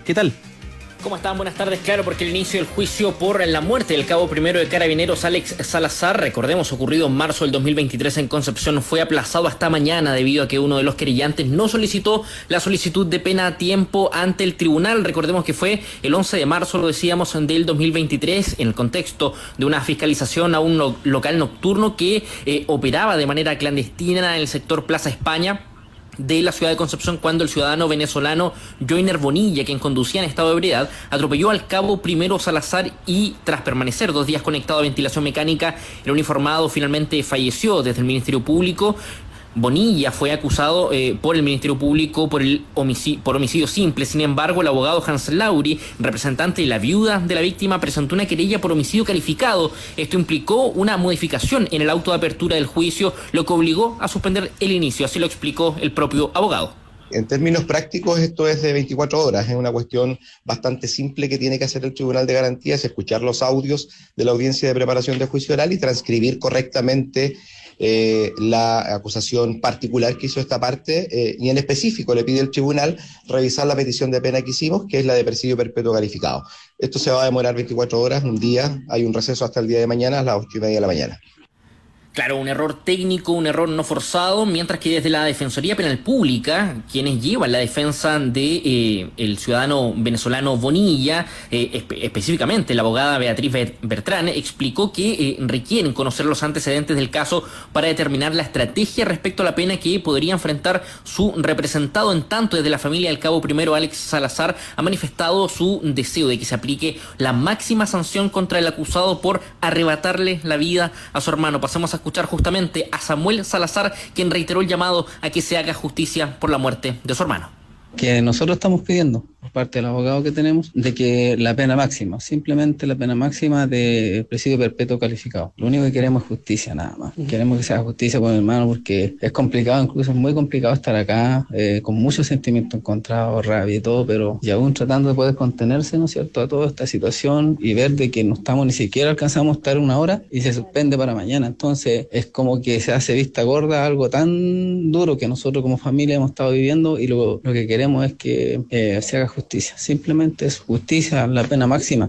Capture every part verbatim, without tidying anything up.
¿Qué tal? ¿Cómo están? Buenas tardes. Claro, porque el inicio del juicio por la muerte del cabo primero de Carabineros Alex Salazar, recordemos, ocurrido en marzo del dos mil veintitrés en Concepción, fue aplazado hasta mañana debido a que uno de los querellantes no solicitó la solicitud de pena a tiempo ante el tribunal. Recordemos que fue el once de marzo, lo decíamos, del dos mil veintitrés, en el contexto de una fiscalización a un lo- local nocturno que eh, operaba de manera clandestina en el sector Plaza España de la ciudad de Concepción, cuando el ciudadano venezolano Joiner Bonilla, quien conducía en estado de ebriedad, atropelló al cabo primero Salazar y, tras permanecer dos días conectado a ventilación mecánica, el uniformado finalmente falleció. Desde el Ministerio Público, Bonilla fue acusado eh, por el Ministerio Público por, el homicidio, por homicidio simple. Sin embargo, el abogado Hans Lauri, representante de la viuda de la víctima, presentó una querella por homicidio calificado. Esto implicó una modificación en el auto de apertura del juicio, lo que obligó a suspender el inicio. Así lo explicó el propio abogado. En términos prácticos, esto es de veinticuatro horas, es una cuestión bastante simple que tiene que hacer el Tribunal de Garantías: escuchar los audios de la audiencia de preparación de juicio oral y transcribir correctamente eh, la acusación particular que hizo esta parte, eh, y en específico le pide al tribunal revisar la petición de pena que hicimos, que es la de presidio perpetuo calificado. Esto se va a demorar veinticuatro horas, un día, hay un receso hasta el día de mañana a las ocho y media de la mañana. Claro, un error técnico, un error no forzado, mientras que desde la Defensoría Penal Pública, quienes llevan la defensa de eh, el ciudadano venezolano Bonilla, eh, espe- específicamente la abogada Beatriz Bertrán, explicó que eh, requieren conocer los antecedentes del caso para determinar la estrategia respecto a la pena que podría enfrentar su representado. En tanto, desde la familia del cabo primero Alex Salazar ha manifestado su deseo de que se aplique la máxima sanción contra el acusado por arrebatarle la vida a su hermano. Pasemos a escuchar justamente a Samuel Salazar, quien reiteró el llamado a que se haga justicia por la muerte de su hermano. Que nosotros estamos pidiendo, por parte del abogado que tenemos, de que la pena máxima, simplemente la pena máxima de presidio perpetuo calificado. Lo único que queremos es justicia, nada más. Queremos que sea justicia por mi hermano, porque es complicado, incluso es muy complicado estar acá, eh, con muchos sentimientos encontrados, rabia y todo, pero y aún tratando de poder contenerse, ¿no es cierto?, a toda esta situación, y ver de que no estamos, ni siquiera alcanzamos a estar una hora y se suspende para mañana. Entonces es como que se hace vista gorda algo tan duro que nosotros como familia hemos estado viviendo, y lo, lo que queremos es que eh, se haga justicia. Simplemente es justicia, la pena máxima.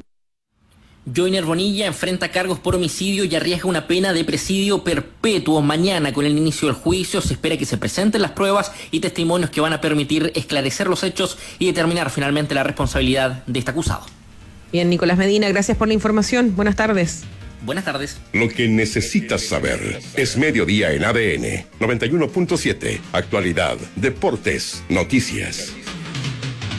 Joiner Bonilla enfrenta cargos por homicidio y arriesga una pena de presidio perpetuo. Mañana, con el inicio del juicio, se espera que se presenten las pruebas y testimonios que van a permitir esclarecer los hechos y determinar finalmente la responsabilidad de este acusado. Bien, Nicolás Medina, gracias por la información. Buenas tardes. Buenas tardes. Lo que necesitas saber es Mediodía en A D N noventa y uno punto siete. Actualidad, deportes, noticias.